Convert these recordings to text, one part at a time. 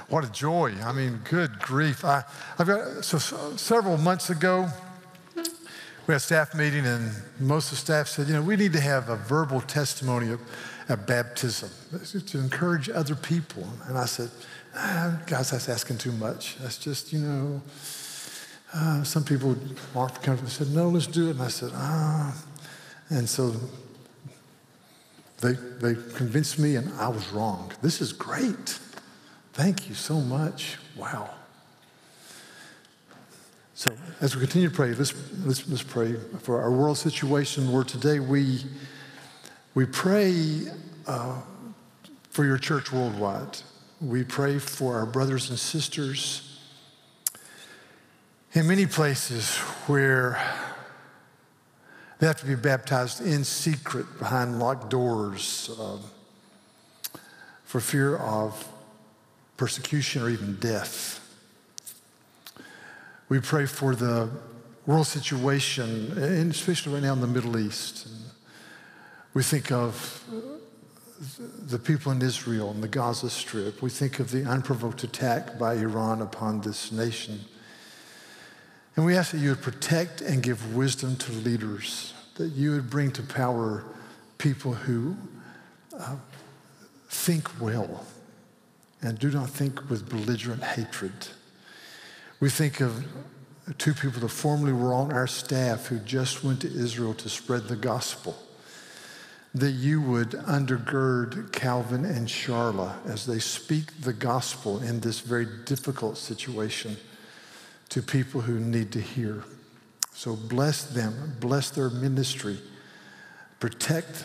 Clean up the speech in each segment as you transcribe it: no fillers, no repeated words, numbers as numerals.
What a joy. I mean, good grief. Several months ago, we had a staff meeting, and most of the staff said, we need to have a verbal testimony of baptism to encourage other people. And I said, guys, that's asking too much. That's just, some people aren't comfortable. They said, no, let's do it. And I said, And so they convinced me, and I was wrong. This is great. Thank you so much. Wow. So as we continue to pray, let's pray for our world situation. Where today we pray for your church worldwide. We pray for our brothers and sisters in many places where they have to be baptized in secret behind locked doors for fear of persecution or even death. We pray for the world situation, and especially right now in the Middle East. And we think of the people in Israel and the Gaza Strip. We think of the unprovoked attack by Iran upon this nation. And we ask that you would protect and give wisdom to leaders, that you would bring to power people who think well and do not think with belligerent hatred. We think of two people that formerly were on our staff who just went to Israel to spread the gospel, that you would undergird Calvin and Charla as they speak the gospel in this very difficult situation to people who need to hear. So bless them, bless their ministry, protect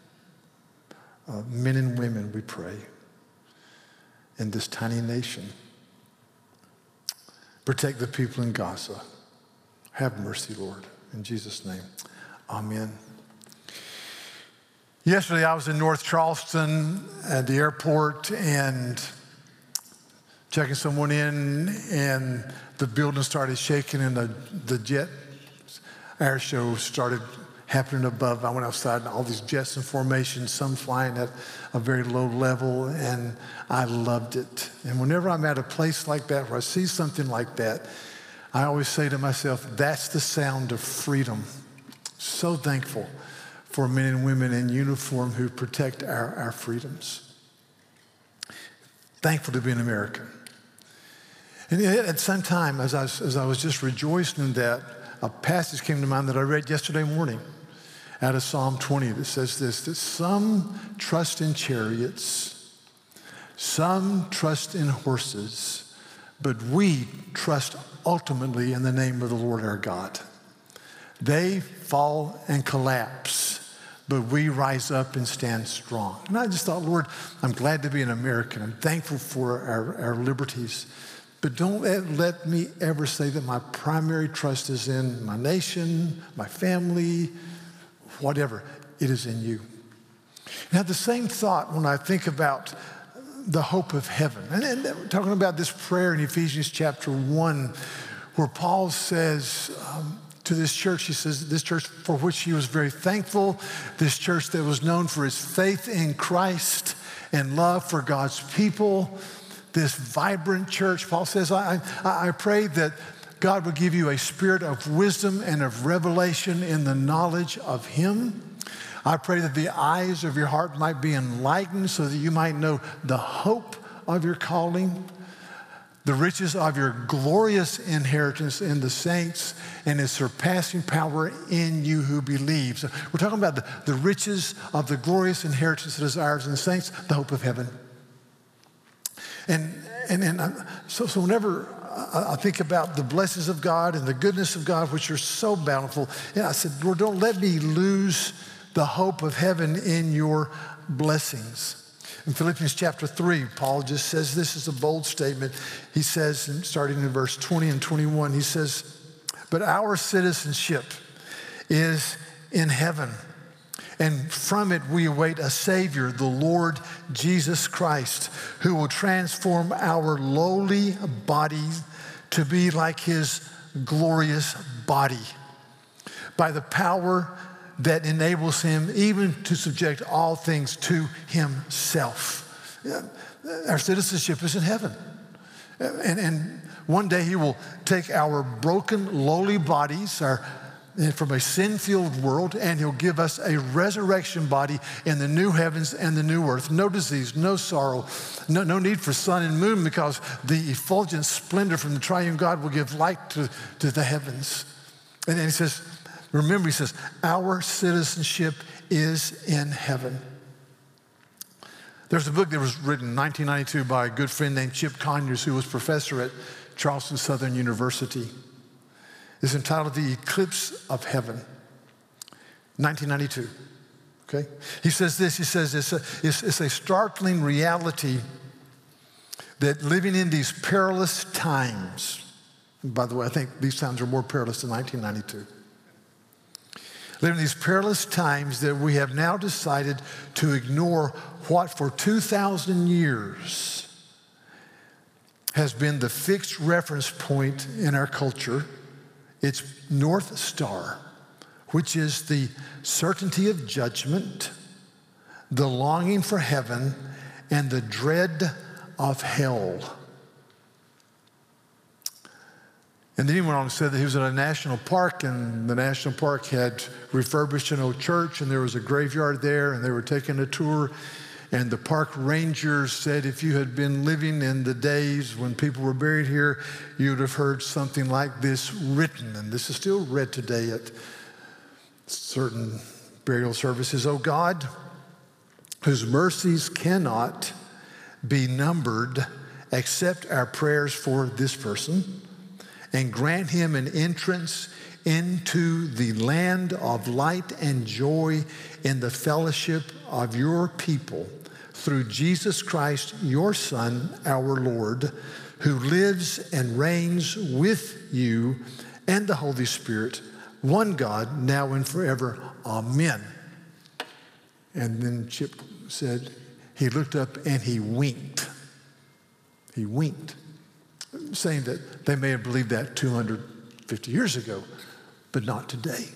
men and women, we pray, in this tiny nation. Protect the people in Gaza. Have mercy, Lord. In Jesus' name, amen. Yesterday, I was in North Charleston at the airport and checking someone in, and the building started shaking, and the jet air show started happening above. I went outside, and all these jets in formation, some flying at a very low level, and I loved it. And whenever I'm at a place like that where I see something like that, I always say to myself, that's the sound of freedom. So thankful for men and women in uniform who protect our freedoms. Thankful to be an American. And at the same time, as I was just rejoicing in that, a passage came to mind that I read yesterday morning out of Psalm 20 that says this, that some trust in chariots, some trust in horses, but we trust ultimately in the name of the Lord our God. They fall and collapse, but we rise up and stand strong. And I just thought, Lord, I'm glad to be an American. I'm thankful for our liberties. But don't let me ever say that my primary trust is in my nation, my family, whatever. It is in you. And I have the same thought when I think about the hope of heaven. And we're talking about this prayer in Ephesians chapter 1, where Paul says to this church, he says, this church for which he was very thankful, this church that was known for its faith in Christ and love for God's people, this vibrant church. Paul says, I pray that God would give you a spirit of wisdom and of revelation in the knowledge of him. I pray that the eyes of your heart might be enlightened so that you might know the hope of your calling, the riches of your glorious inheritance in the saints, and his surpassing power in you who believe. So we're talking about the riches of the glorious inheritance that is ours in the saints, the hope of heaven. So whenever I think about the blessings of God and the goodness of God, which are so bountiful, I said, Lord, don't let me lose the hope of heaven in your blessings. In Philippians chapter 3, Paul just says, this is a bold statement. He says, starting in verse 20 and 21, he says, but our citizenship is in heaven, and from it we await a Savior, the Lord Jesus Christ, who will transform our lowly bodies to be like his glorious body by the power that enables him even to subject all things to himself. Our citizenship is in heaven. And one day he will take our broken, lowly bodies, from a sin-filled world, and he'll give us a resurrection body in the new heavens and the new earth. No disease, no sorrow, no need for sun and moon, because the effulgent splendor from the triune God will give light to the heavens. And then he says, remember, he says, our citizenship is in heaven. There's a book that was written in 1992 by a good friend named Chip Conyers, who was professor at Charleston Southern University. It's entitled The Eclipse of Heaven, 1992, okay? He says this, he says it's a startling reality that living in these perilous times, and by the way, I think these times are more perilous than 1992. Living in these perilous times, that we have now decided to ignore what for 2,000 years has been the fixed reference point in our culture. It's North Star, which is the certainty of judgment, the longing for heaven, and the dread of hell. And then he went on and said that he was at a national park, and the national park had refurbished an old church, and there was a graveyard there, and they were taking a tour. And the park ranger said, if you had been living in the days when people were buried here, you would have heard something like this written. And this is still read today at certain burial services. O God, whose mercies cannot be numbered, accept our prayers for this person and grant him an entrance into the land of light and joy in the fellowship of your people, through Jesus Christ, your Son, our Lord, who lives and reigns with you and the Holy Spirit, one God, now and forever. Amen. And then Chip said, he looked up and he winked. He winked, saying that they may have believed that 250 years ago, but not today.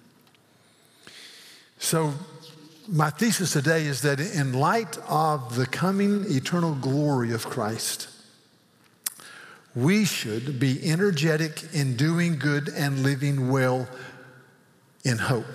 So my thesis today is that in light of the coming eternal glory of Christ, we should be energetic in doing good and living well in hope.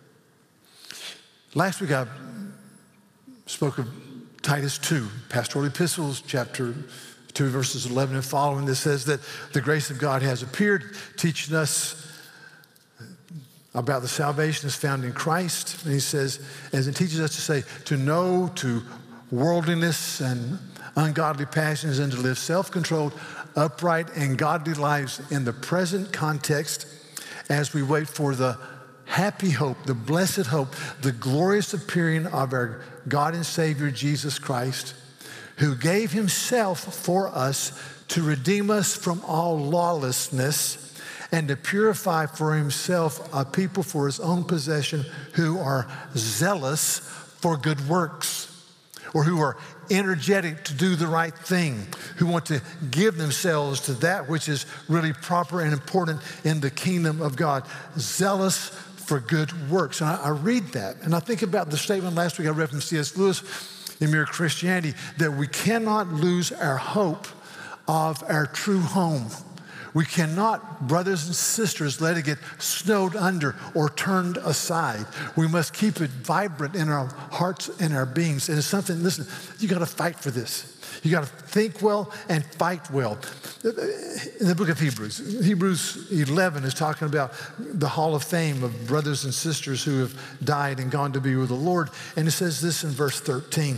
Last week I spoke of Titus 2, pastoral epistles, chapter 2, verses 11 and following, that says that the grace of God has appeared, teaching us about the salvation that's found in Christ. And he says, as it teaches us to say, to no to worldliness and ungodly passions, and to live self-controlled, upright, and godly lives in the present context as we wait for the happy hope, the blessed hope, the glorious appearing of our God and Savior, Jesus Christ, who gave himself for us to redeem us from all lawlessness and to purify for himself a people for his own possession who are zealous for good works, or who are energetic to do the right thing, who want to give themselves to that which is really proper and important in the kingdom of God, zealous for good works. And I read that, and I think about the statement last week I read from C.S. Lewis in Mere Christianity, that we cannot lose our hope of our true home. We cannot, brothers and sisters, let it get snowed under or turned aside. We must keep it vibrant in our hearts and our beings. And it's something, listen, you got to fight for this. You got to think well and fight well. In the book of Hebrews 11 is talking about the hall of fame of brothers and sisters who have died and gone to be with the Lord. And it says this in verse 13.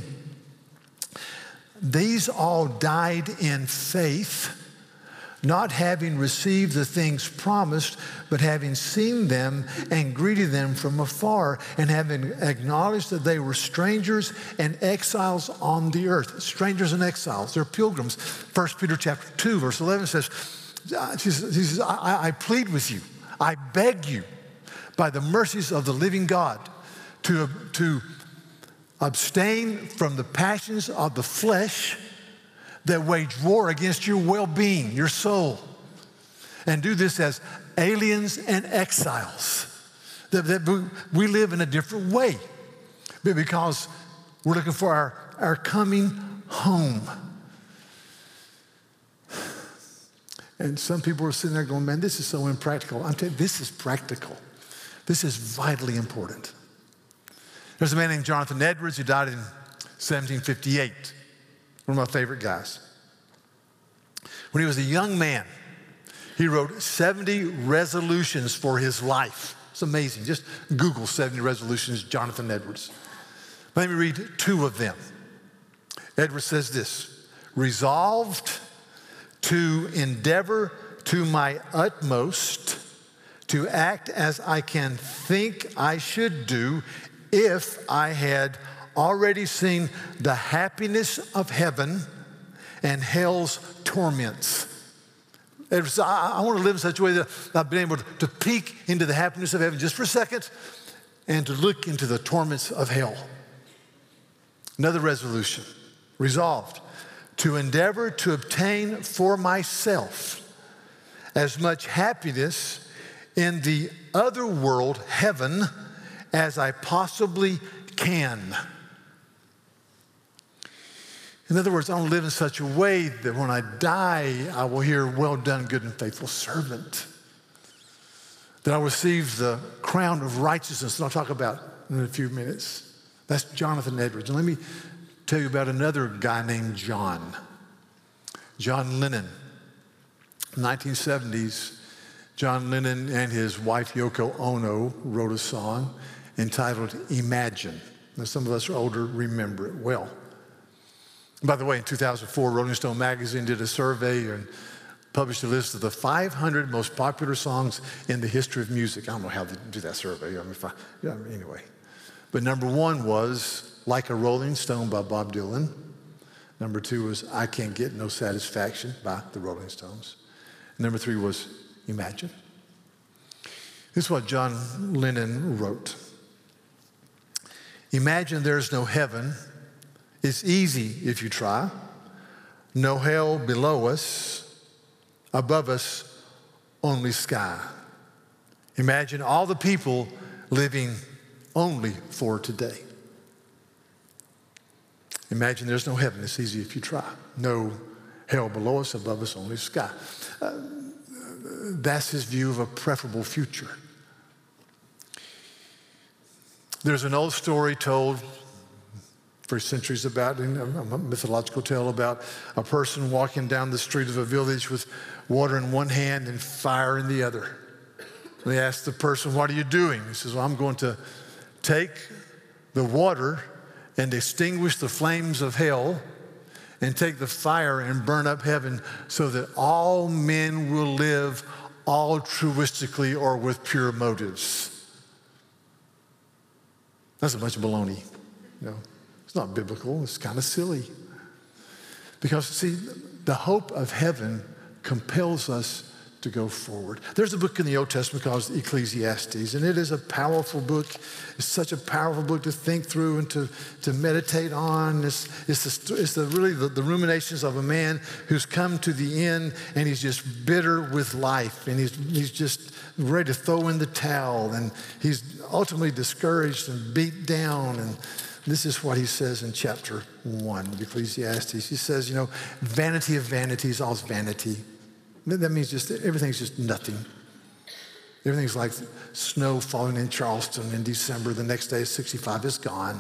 These all died in faith, not having received the things promised, but having seen them and greeted them from afar, and having acknowledged that they were strangers and exiles on the earth. Strangers and exiles, they're pilgrims. 1 Peter chapter 2, verse 11 says, he says, I plead with you, I beg you, by the mercies of the living God, to abstain from the passions of the flesh that wage war against your well-being, your soul. And do this as aliens and exiles. That we live in a different way because we're looking for our coming home. And some people are sitting there going, man, this is so impractical. I'm telling you, this is practical. This is vitally important. There's a man named Jonathan Edwards who died in 1758, one of my favorite guys. When he was a young man, he wrote 70 resolutions for his life. It's amazing. Just Google 70 resolutions, Jonathan Edwards. Let me read 2 of them. Edwards says this: resolved to endeavor to my utmost to act as I can think I should do if I had already seen the happiness of heaven and hell's torments. I want to live in such a way that I've been able to peek into the happiness of heaven just for a second and to look into the torments of hell. Another resolution, resolved to endeavor to obtain for myself as much happiness in the other world, heaven, as I possibly can. In other words, I want to live in such a way that when I die, I will hear, well done, good and faithful servant. That I will receive the crown of righteousness that I'll talk about in a few minutes. That's Jonathan Edwards. And let me tell you about another guy named John Lennon. 1970s, John Lennon and his wife Yoko Ono wrote a song entitled Imagine. Now, some of us are older, remember it well. By the way, in 2004, Rolling Stone magazine did a survey and published a list of the 500 most popular songs in the history of music. I don't know how they do that survey. Anyway. But number 1 was Like a Rolling Stone by Bob Dylan. Number 2 was I Can't Get No Satisfaction by the Rolling Stones. And number 3 was Imagine. This is what John Lennon wrote. Imagine there's no heaven. It's easy if you try. No hell below us. Above us, only sky. Imagine all the people living only for today. Imagine there's no heaven. It's easy if you try. No hell below us, above us, only sky. That's his view of a preferable future. There's an old story told for centuries about, a mythological tale about a person walking down the street of a village with water in one hand and fire in the other. They asked the person, what are you doing? He says, well, I'm going to take the water and extinguish the flames of hell and take the fire and burn up heaven so that all men will live altruistically or with pure motives. That's a bunch of baloney. It's not biblical. It's kind of silly. Because, see, the hope of heaven compels us to go forward. There's a book in the Old Testament called Ecclesiastes, and it is a powerful book. It's such a powerful book to think through and to meditate on. It's really the ruminations of a man who's come to the end, and he's just bitter with life, and he's just ready to throw in the towel, and he's ultimately discouraged and beat down. And this is what he says in chapter 1 of Ecclesiastes. He says, vanity of vanities, all's vanity. That means just everything's just nothing. Everything's like snow falling in Charleston in December. The next day, 65 is gone.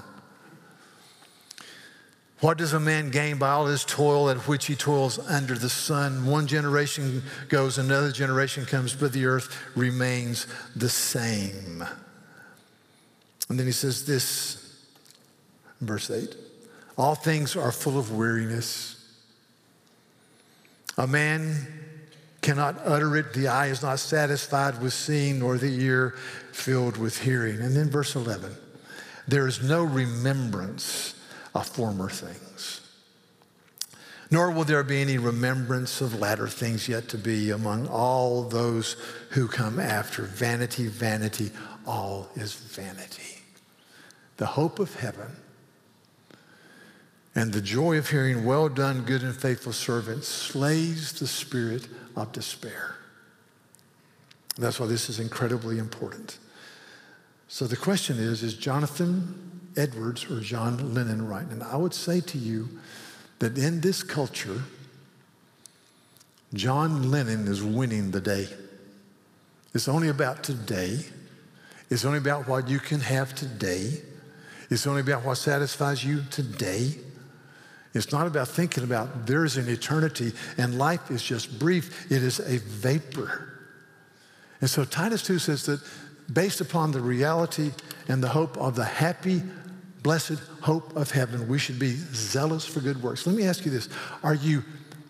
What does a man gain by all his toil at which he toils under the sun? One generation goes, another generation comes, but the earth remains the same. And then he says this, verse 8, all things are full of weariness. A man cannot utter it. The eye is not satisfied with seeing, nor the ear filled with hearing. And then verse 11, there is no remembrance of former things, nor will there be any remembrance of latter things yet to be among all those who come after. Vanity, vanity, all is vanity. The hope of heaven and the joy of hearing, well done, good and faithful servant, slays the spirit of despair. That's why this is incredibly important. So the question is Jonathan Edwards or John Lennon right? And I would say to you that in this culture, John Lennon is winning the day. It's only about today. It's only about what you can have today. It's only about what satisfies you today. It's not about thinking about there's an eternity and life is just brief. It is a vapor. And so Titus 2 says that based upon the reality and the hope of the happy, blessed hope of heaven, we should be zealous for good works. Let me ask you this. Are you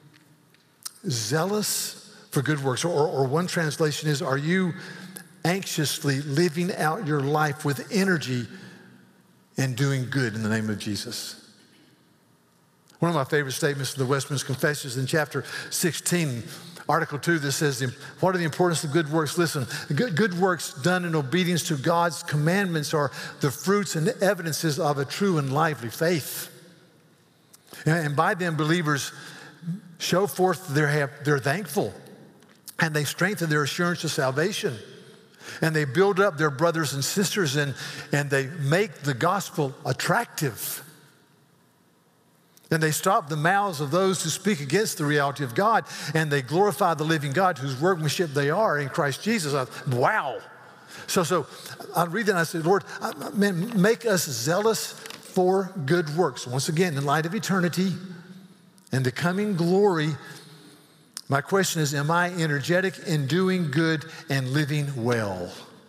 zealous for good works? Or one translation is, are you anxiously living out your life with energy and doing good in the name of Jesus? One of my favorite statements in the Westminster Confession is in chapter 16, Article 2, that says, what are the importance of good works? Listen, good works done in obedience to God's commandments are the fruits and evidences of a true and lively faith. And by them, believers show forth they're thankful, and they strengthen their assurance of salvation, and they build up their brothers and sisters, and they make the gospel attractive. And they stop the mouths of those who speak against the reality of God, and they glorify the living God whose workmanship they are in Christ Jesus. Wow. So I read that and I say, Lord, make us zealous for good works. Once again, in light of eternity and the coming glory, my question is, am I energetic in doing good and living well?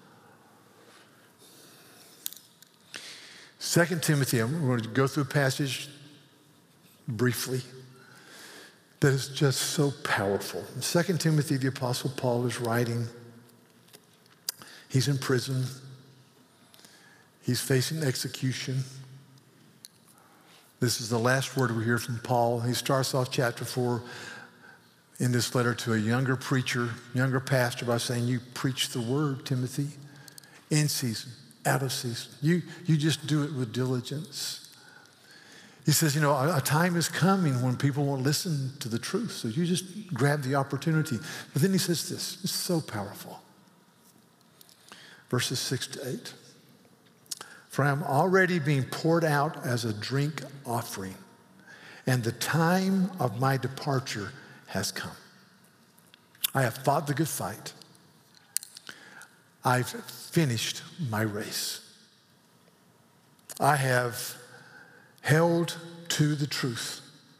2 Timothy, I'm going to go through a passage briefly that is just so powerful. In 2 Timothy, the Apostle Paul is writing. He's in prison. He's facing execution. This is the last word we hear from Paul. He starts off chapter 4 in this letter to a younger preacher, younger pastor, by saying, you preach the word, Timothy, in season, out of season. You just do it with diligence. He says, a time is coming when people won't listen to the truth, so you just grab the opportunity. But then he says this, it's so powerful. Verses 6 to 8. For I am already being poured out as a drink offering, and the time of my departure has come. I have fought the good fight. I've finished my race. I have held to the truth.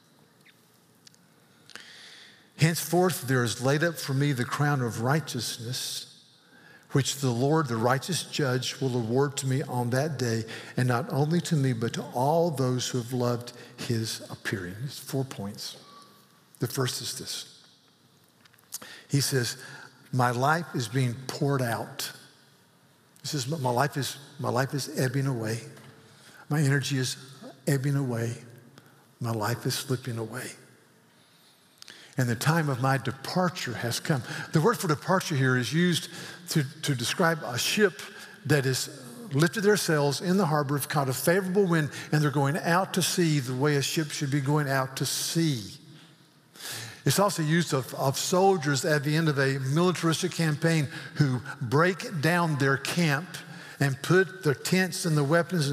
Henceforth, there is laid up for me the crown of righteousness, which the Lord, the righteous judge, will award to me on that day, and not only to me, but to all those who have loved his appearing. It's 4 points. The first is this. He says, my life is being poured out. He says, my life is ebbing away. My energy is ebbing away. My life is slipping away. And the time of my departure has come. The word for departure here is used to describe a ship that has lifted their sails in the harbor, caught a favorable wind, and they're going out to sea the way a ship should be going out to sea. It's also used of soldiers at the end of a militaristic campaign who break down their camp and put their tents and the weapons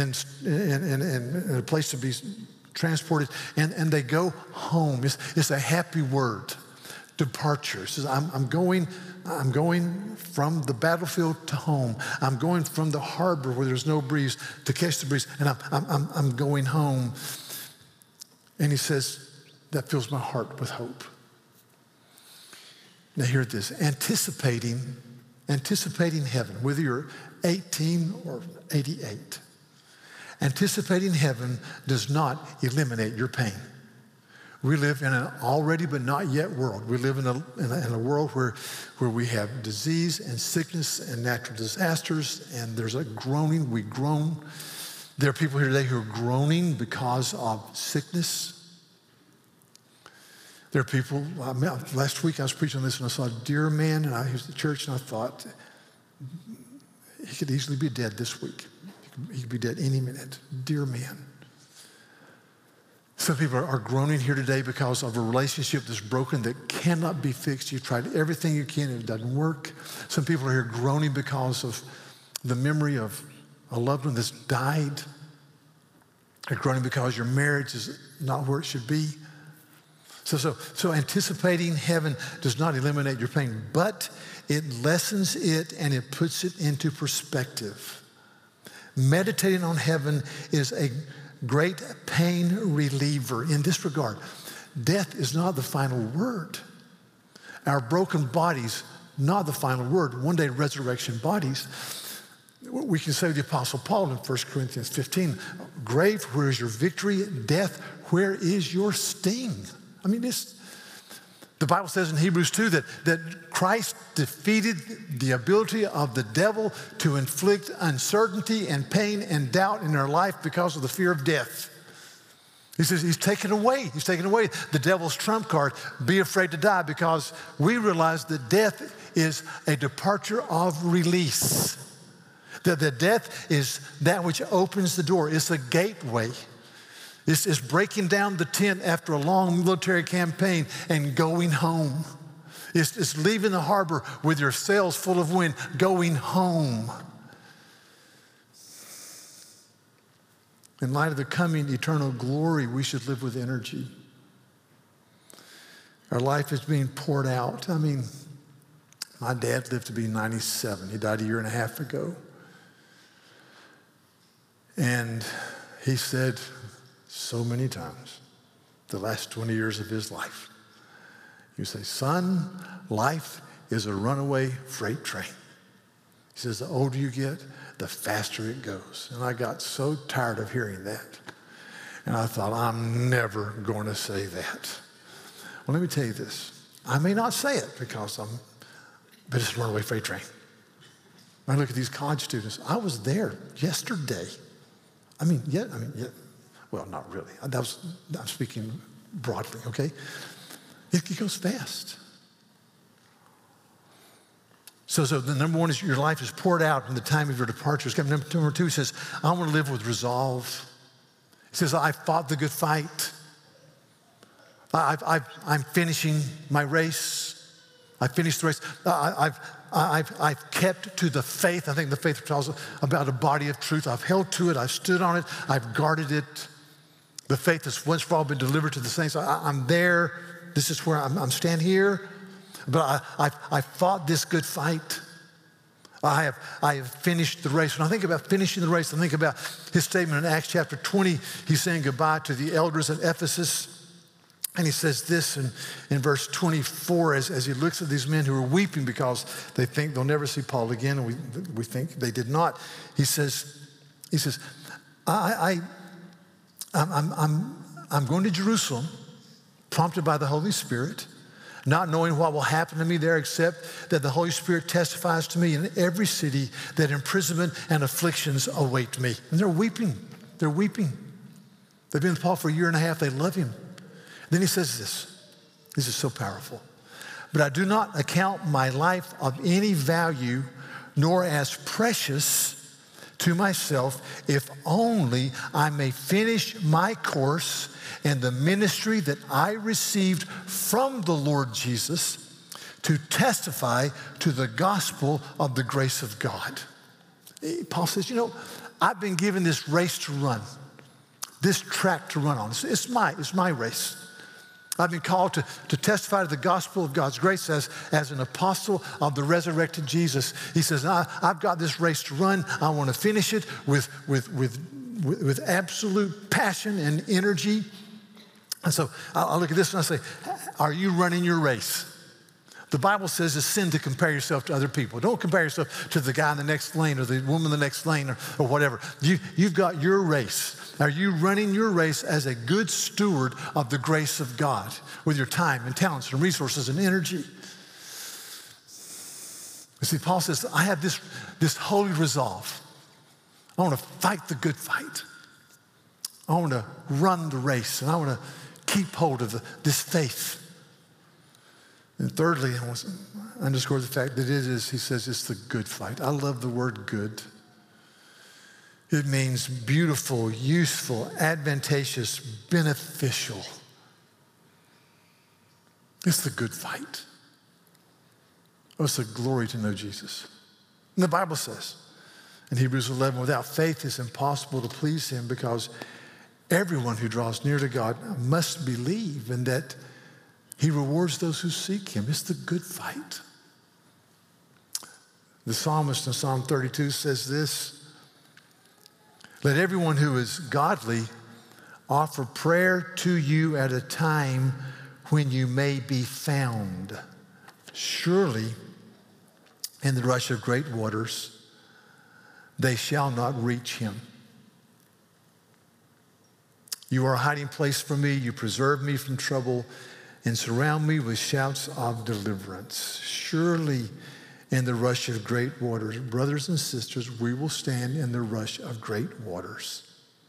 in a place to be transported, and they go home. It's a happy word, departure. It says, I'm going from the battlefield to home. I'm going from the harbor where there's no breeze to catch the breeze, and I'm going home. And he says, that fills my heart with hope. Now hear this, anticipating heaven, whether you're 18 or 88. Anticipating heaven does not eliminate your pain. We live in an already but not yet world. We live in a world where we have disease and sickness and natural disasters, and there's a groaning. We groan. There are people here today who are groaning because of sickness. There are people, last week I was preaching on this and I saw a dear man, and he was at the church, and I thought, he could easily be dead this week. He could be dead any minute. Dear man. Some people are groaning here today because of a relationship that's broken that cannot be fixed. You've tried everything you can and it doesn't work. Some people are here groaning because of the memory of a loved one that's died. They're groaning because your marriage is not where it should be. So anticipating heaven does not eliminate your pain, but it lessens it and it puts it into perspective. Meditating on heaven is a great pain reliever in this regard. Death is not the final word. Our broken bodies, not the final word. One day, resurrection bodies. We can say with the Apostle Paul in 1 Corinthians 15, grave, where is your victory? Death, where is your sting? I mean, the Bible says in Hebrews 2 that Christ defeated the ability of the devil to inflict uncertainty and pain and doubt in our life because of the fear of death. He says he's taken away the devil's trump card, be afraid to die, because we realize that death is a departure of release. That the death is that which opens the door. It's a gateway. It's breaking down the tent after a long military campaign and going home. It's leaving the harbor with your sails full of wind, going home. In light of the coming eternal glory, we should live with energy. Our life is being poured out. I mean, my dad lived to be 97. He died a year and a half ago. And he said so many times, the last 20 years of his life, you say, son, life is a runaway freight train. He says, the older you get, the faster it goes. And I got so tired of hearing that. And I thought, I'm never going to say that. Well, let me tell you this. I may not say it but it's a runaway freight train. When I look at these college students, I was there yesterday. Well, not really. I'm speaking broadly, okay? It goes fast. So the number one is your life is poured out in the time of your departure. Number two, he says, I want to live with resolve. He says, I fought the good fight. I'm finishing my race. I finished the race. I've kept to the faith. I think the faith tells us about a body of truth. I've held to it. I've stood on it. I've guarded it. The faith has once for all been delivered to the saints. I'm there. This is where I'm standing here. But I fought this good fight. I have finished the race. When I think about finishing the race, I think about his statement in Acts chapter 20. He's saying goodbye to the elders at Ephesus. And he says this in verse 24 as he looks at these men who are weeping because they think they'll never see Paul again, and we think they did not. He says, I'm going to Jerusalem, prompted by the Holy Spirit, not knowing what will happen to me there except that the Holy Spirit testifies to me in every city that imprisonment and afflictions await me. And they're weeping. They're weeping. They've been with Paul for a year and a half. They love him. Then he says this. This is so powerful. But I do not account my life of any value, nor as precious to myself, if only I may finish my course and the ministry that I received from the Lord Jesus to testify to the gospel of the grace of God. Paul says, I've been given this race to run, this track to run on. It's my race. I've been called to testify to the gospel of God's grace as an apostle of the resurrected Jesus. He says, I've got this race to run. I want to finish it with absolute passion and energy. And so I look at this and I say, are you running your race? The Bible says it's sin to compare yourself to other people. Don't compare yourself to the guy in the next lane or the woman in the next lane or whatever. You've got your race. Are you running your race as a good steward of the grace of God with your time and talents and resources and energy? You see, Paul says, I have this holy resolve. I want to fight the good fight. I want to run the race, and I want to keep hold of this faith. And thirdly, I want to underscore the fact that he says it's the good fight. I love the word good. It means beautiful, useful, advantageous, beneficial. It's the good fight. Oh, it's a glory to know Jesus. And the Bible says in Hebrews 11, without faith it's impossible to please him because everyone who draws near to God must believe and that He rewards those who seek him. It's the good fight. The psalmist in Psalm 32 says this, let everyone who is godly offer prayer to you at a time when you may be found. Surely in the rush of great waters, they shall not reach him. You are a hiding place for me. You preserve me from trouble and surround me with shouts of deliverance. Surely in the rush of great waters, brothers and sisters, we will stand in the rush of great waters.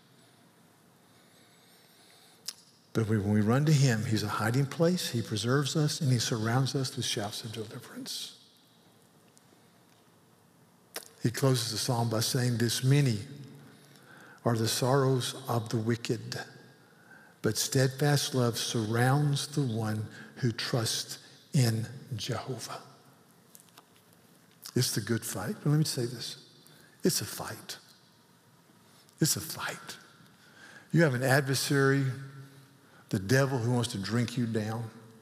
But when we run to him, he's a hiding place, he preserves us, and he surrounds us with shouts of deliverance. He closes the psalm by saying this, many are the sorrows of the wicked, but steadfast love surrounds the one who trusts in Jehovah. It's the good fight. But let me say this. It's a fight. It's a fight. You have an adversary, the devil, who wants to drink you down.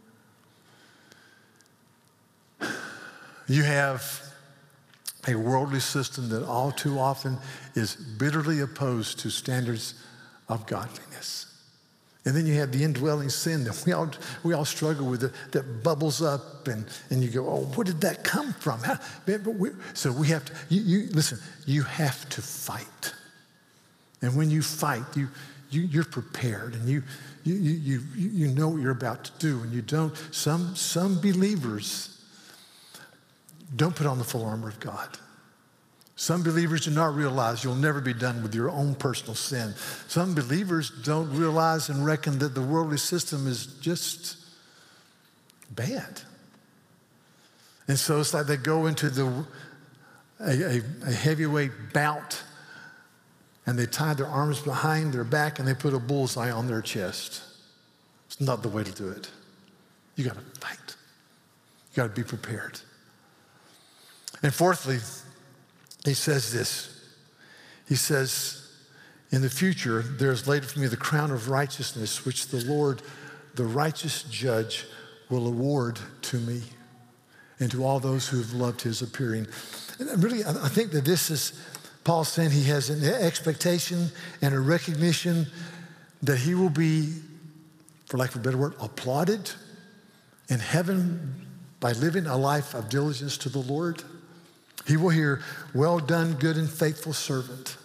You have a worldly system that all too often is bitterly opposed to standards of godliness. And then you have the indwelling sin that we all struggle with, that bubbles up, and you go, oh, where did that come from? So we have to, listen, you have to fight. And when you fight, you're prepared, and you know what you're about to do, and you don't. Some believers don't put on the full armor of God. Some believers do not realize you'll never be done with your own personal sin. Some believers don't realize and reckon that the worldly system is just bad. And so it's like they go into a heavyweight bout, and they tie their arms behind their back, and they put a bullseye on their chest. It's not the way to do it. You got to fight. You got to be prepared. And fourthly, he says this. He says, in the future, there is laid for me the crown of righteousness, which the Lord, the righteous judge, will award to me and to all those who have loved his appearing. And really, I think that this is Paul saying he has an expectation and a recognition that he will be, for lack of a better word, applauded in heaven by living a life of diligence to the Lord. He will hear, well done, good and faithful servant.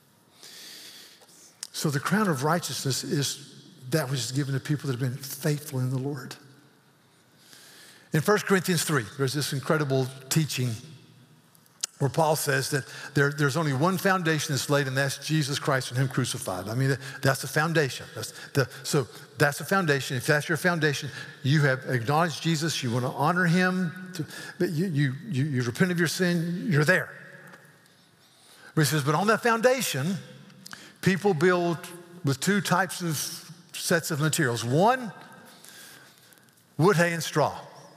So the crown of righteousness is that which is given to people that have been faithful in the Lord. In 1 Corinthians 3, there's this incredible teaching where Paul says that there's only one foundation that's laid, and that's Jesus Christ and him crucified. I mean, that's the foundation. So that's the foundation. If that's your foundation, you have acknowledged Jesus, you want to honor him, but you repent of your sin, you're there. But he says, but on that foundation, people build with two types of sets of materials. One, wood, hay, and straw.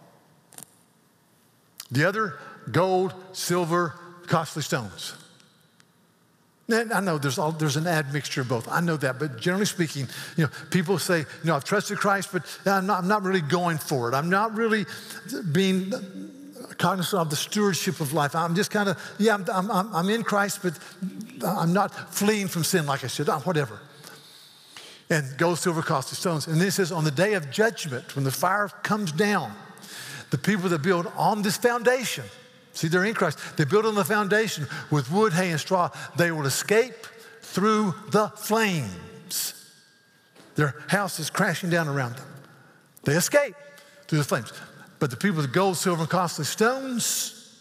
The other, gold, silver, costly stones. And I know there's an admixture of both. I know that, but generally speaking, people say, I've trusted Christ, but I'm not really going for it. I'm not really being cognizant of the stewardship of life. I'm just kind of, I'm in Christ, but I'm not fleeing from sin like I should, whatever. And gold, silver, costly stones. And then it says, on the day of judgment, when the fire comes down, the people that build on this foundation, see, they're in Christ. They build on the foundation with wood, hay, and straw. They will escape through the flames. Their house is crashing down around them. They escape through the flames. But the people with gold, silver, and costly stones,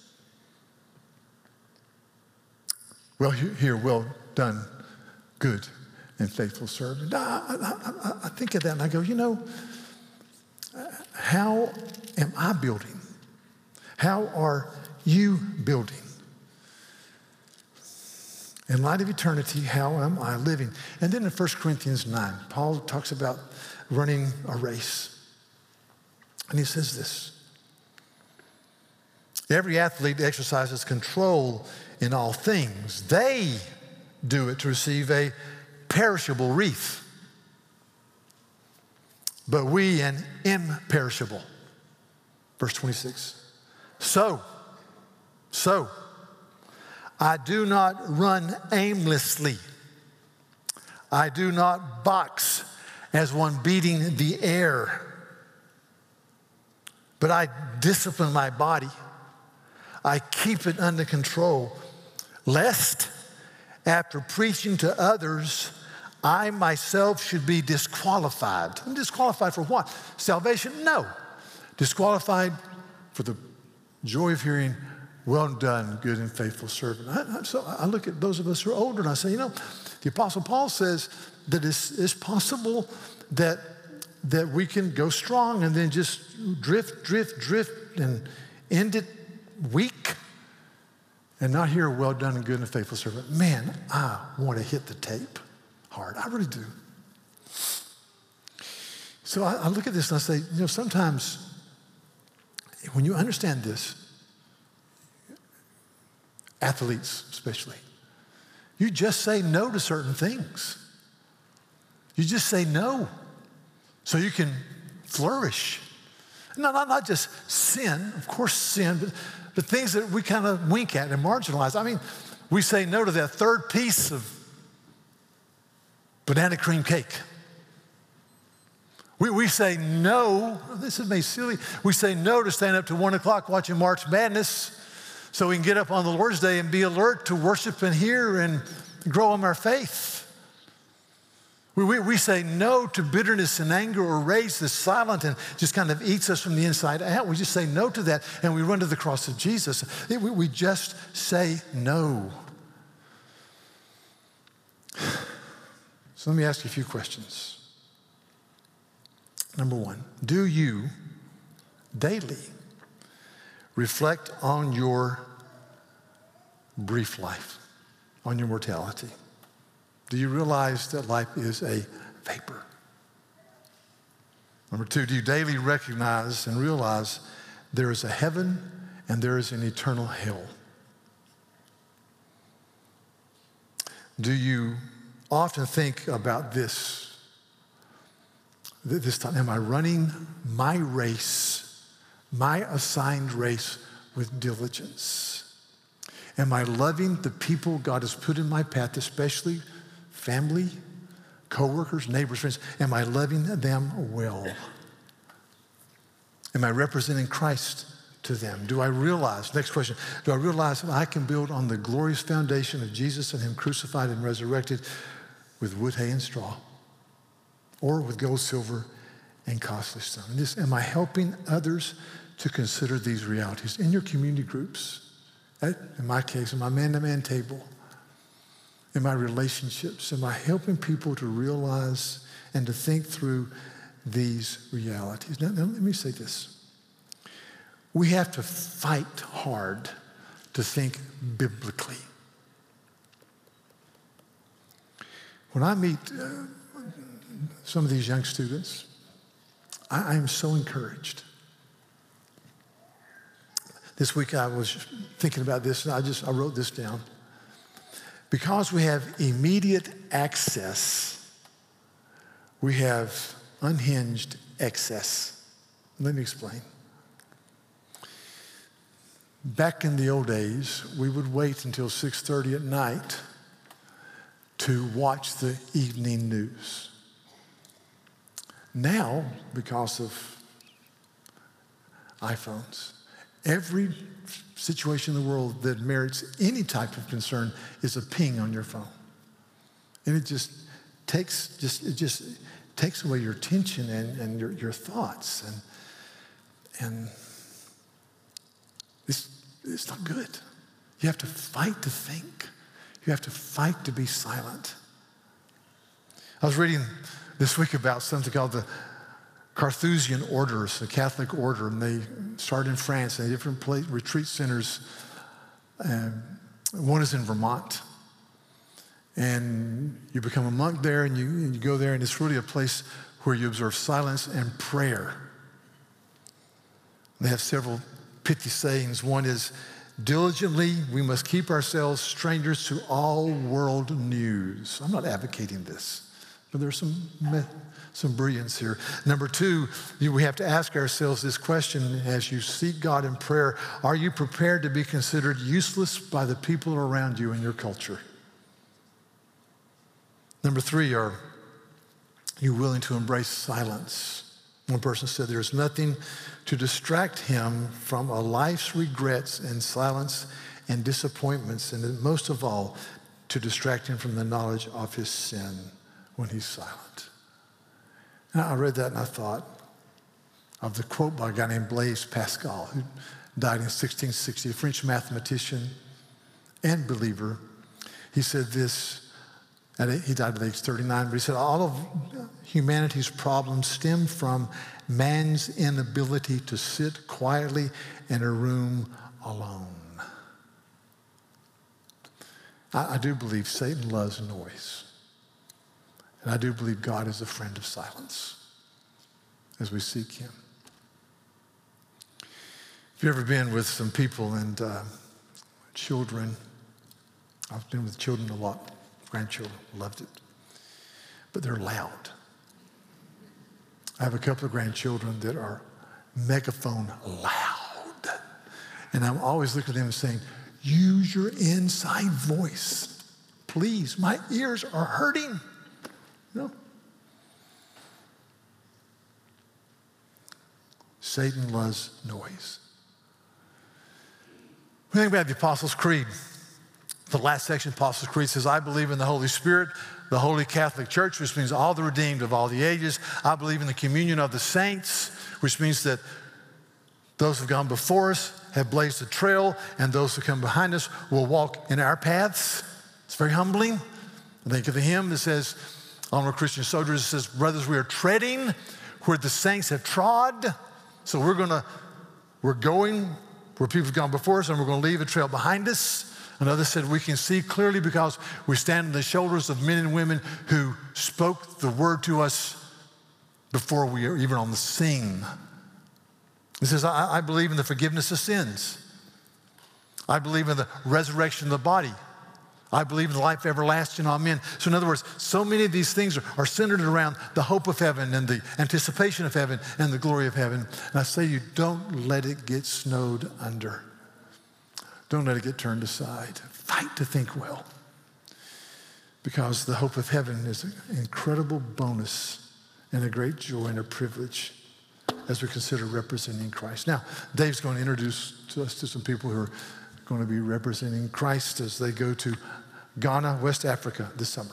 well, here, well done, good and faithful servant. I think of that and I go, how am I building? How are you building? In light of eternity, how am I living? And then in 1 Corinthians 9, Paul talks about running a race. And he says this, every athlete exercises control in all things. They do it to receive a perishable wreath. but we an imperishable. Verse 26. So, I do not run aimlessly. I do not box as one beating the air, but I discipline my body. I keep it under control, lest after preaching to others, I myself should be disqualified. I'm disqualified for what? Salvation? No. Disqualified for the joy of hearing, well done, good and faithful servant. So I look at those of us who are older and I say, the Apostle Paul says that it's possible that we can go strong and then just drift and end it weak and not hear a well done and good and faithful servant. Man, I want to hit the tape hard. I really do. So I look at this and I say, sometimes when you understand this, athletes especially, you just say no to certain things. You just say no so you can flourish. Not just sin, of course sin, but things that we kind of wink at and marginalize. I mean, we say no to that third piece of banana cream cake. We say no, this is maybe silly, we say no to stand up to 1 o'clock watching March Madness so we can get up on the Lord's Day and be alert to worship and hear and grow in our faith. We say no to bitterness and anger or rage that's silent and just kind of eats us from the inside out. We just say no to that and we run to the cross of Jesus. We just say no. So let me ask you a few questions. Number one, do you daily reflect on your brief life, on your mortality? Do you realize that life is a vapor? Number two, do you daily recognize and realize there is a heaven and there is an eternal hell? Do you often think about this time? Am I running my race, my assigned race with diligence? Am I loving the people God has put in my path, especially family, coworkers, neighbors, friends? Am I loving them well? Am I representing Christ to them? Do I realize, next question, do I realize that I can build on the glorious foundation of Jesus and Him crucified and resurrected with wood, hay, and straw, or with gold, silver, and costly stone? Am I helping others to consider these realities in your community groups? In my case, in my man-to-man table, in my relationships, am I helping people to realize and to think through these realities? Now let me say this. We have to fight hard to think biblically. When I meet some of these young students, I am so encouraged. This week I was thinking about this and I wrote this down. Because we have immediate access, we have unhinged excess. Let me explain. Back in the old days, we would wait until 6:30 at night to watch the evening news. Now, because of iPhones, every situation in the world that merits any type of concern is a ping on your phone. And it just takes away your attention and your thoughts. And it's not good. You have to fight to think. You have to fight to be silent. I was reading this week about something called the Carthusian orders, a Catholic order, and they started in France. They have different retreat centers. One is in Vermont. And you become a monk there, and you go there, and it's really a place where you observe silence and prayer. They have several pithy sayings. One is, diligently, we must keep ourselves strangers to all world news. I'm not advocating this. But there's some brilliance here. Number two, we have to ask ourselves this question as you seek God in prayer. Are you prepared to be considered useless by the people around you in your culture? Number three, are you willing to embrace silence? One person said there's nothing to distract him from a life's regrets and silence and disappointments, and most of all, to distract him from the knowledge of his sin when he's silent. And I read that and I thought of the quote by a guy named Blaise Pascal, who died in 1660, a French mathematician and believer. He said this, he died at age 39, but he said, all of humanity's problems stem from man's inability to sit quietly in a room alone. I do believe Satan loves noise. And I do believe God is a friend of silence as we seek him. If you've ever been with some people and children, I've been with children a lot, grandchildren, loved it. But they're loud. I have a couple of grandchildren that are megaphone loud. And I'm always looking at them and saying, use your inside voice. Please, my ears are hurting. No. Satan loves noise. We think about the Apostles' Creed. The last section of the Apostles' Creed says, I believe in the Holy Spirit, the Holy Catholic Church, which means all the redeemed of all the ages. I believe in the communion of the saints, which means that those who have gone before us have blazed a trail, and those who come behind us will walk in our paths. It's very humbling. I think of the hymn that says, on our Christian soldiers, it says, brothers, we are treading where the saints have trod. So we're going where people have gone before us, and we're going to leave a trail behind us. Another said, we can see clearly because we stand on the shoulders of men and women who spoke the word to us before we are even on the scene. He says, I believe in the forgiveness of sins. I believe in the resurrection of the body. I believe in the life everlasting. Amen. So in other words, so many of these things are centered around the hope of heaven and the anticipation of heaven and the glory of heaven. And I say to you, don't let it get snowed under. Don't let it get turned aside. Fight to think well. Because the hope of heaven is an incredible bonus and a great joy and a privilege as we consider representing Christ. Now, Dave's going to introduce us to some people who are going to be representing Christ as they go to Ghana, West Africa this summer.